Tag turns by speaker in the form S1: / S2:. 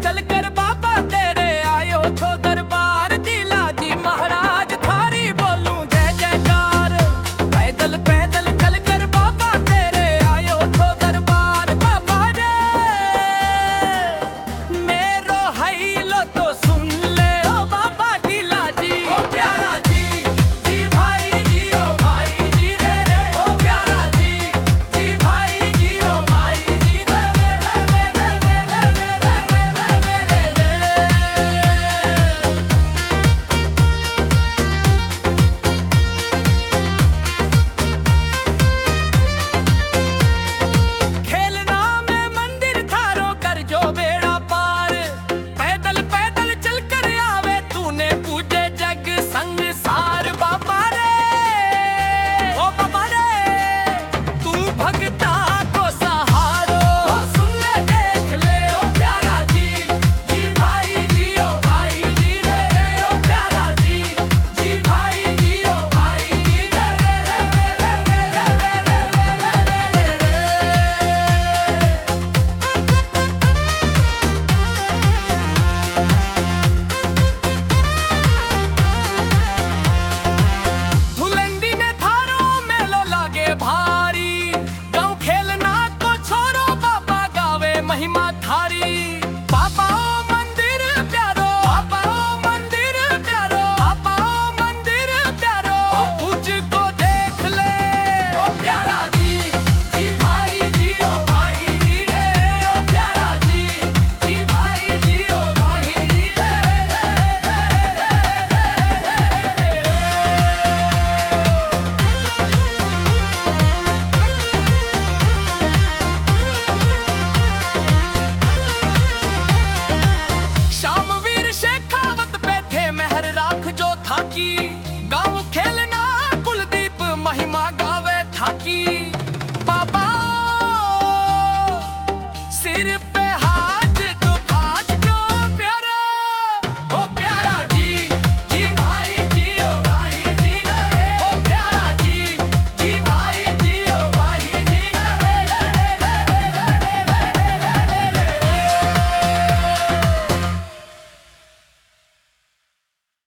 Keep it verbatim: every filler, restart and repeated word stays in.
S1: चलकर बाबा तेरे आयो छो दरबार। जिला जी महाराज थारी बोलूं जय जयकार। पैदल पैदल चलकर बाबा तेरे आयो छो दरबार। बाबा रे मेरो हैलो तो सुन ले ओ बाबा जिला जी। ओ प्यारा जी जी भाई जी ओ भाई जी रे रे। ओ प्यारा जी जी भाई जी ओ भाई जी रे रे रे रे रे रे रे रे खेलना में मंदिर थारो कर जो बेड़ा पार। पैदल पैदल चलकर आवे तूने पूजे जग संसार। बाबा रे ओ बाबा रे तू भगता को सहारो। सुन ले देख ले ओ प्यारा जी जी भाई जी ओ भाई जी रे रे। ओ प्यारा जी जी भाई जी ओ भाई जी रे रे रे रे रे रे रे रे धुलंडी में थारो मेलो लागे भारी। गाँव खेलना को छोड़ो बाबा गावे महिमा थारी। बाबा ओ मंदिर प्यारो बाबा ओ मंदिर प्यारो बाबा ओ मंदिर प्यारो। तुझको देख ले ओ प्यारा जी जी भाई जी ओ भाई जी रे। ओ प्यारा जी जी भाई जी ओ भाई जी रे रे रे रे शामवीर शेखावत पे थे मेहर राख जो थाकी। गाँव खेलना कुलदीप महिमा गावे थाकी। बाबा सिर पे